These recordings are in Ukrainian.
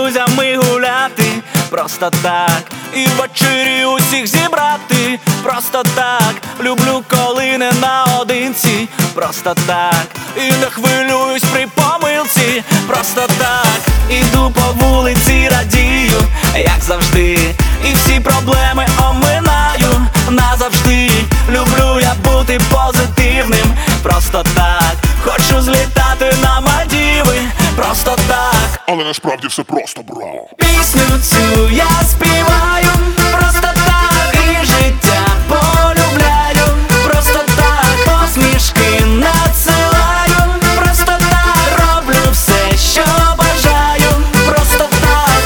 друзями гуляти, просто так, і ввечері усіх зібрати, просто так, люблю, коли не наодинці, просто так, і не хвилююсь при помилці, просто так, іду по вулиці, радію, як завжди, і всі проблеми оминаю назавжди. Люблю я бути позитивним, просто так, хочу злітати на Мальдіви, просто так. Але насправді все просто, бро. Пісню цю я співаю, просто так, і життя полюбляю, просто так, посмішки надсилаю, просто так, роблю все, що бажаю, просто так.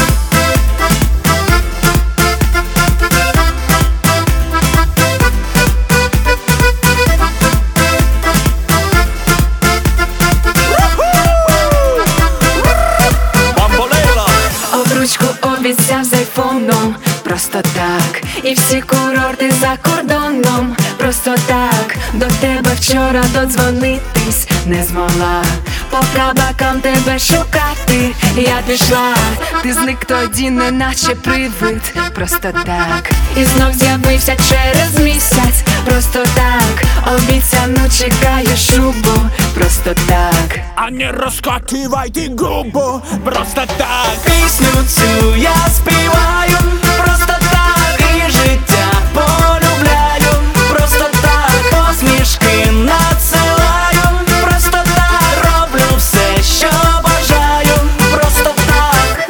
Обручку обіцяв з айфоном, просто так, і всі курорти за кордоном, просто так, до тебе вчора додзвонитись не змогла, по кабакам тебе шукати я пішла, ти зник тоді, неначе привид, просто так, і знов з'явився через місяць, просто так, обіцяну чекаю шубу, просто так. А не розкативайте губу, просто так. Пісню цю я співаю, просто так, і життя полюбляю, просто так, посмішки надсилаю, просто так, роблю все, що бажаю, просто так.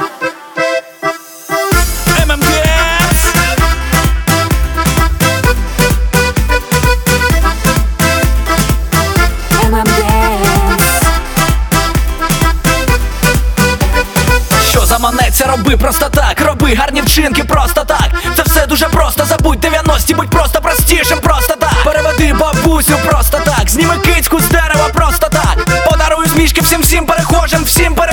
ММДС. Що заманеться, роби просто так, роби гарні вчинки просто так. Це все дуже просто, забудь 90-ті, будь просто простішим, просто так. Переведи бабусю просто так, зніми кицьку з дерева просто так. Подаруй усмішки всім перехожим, всім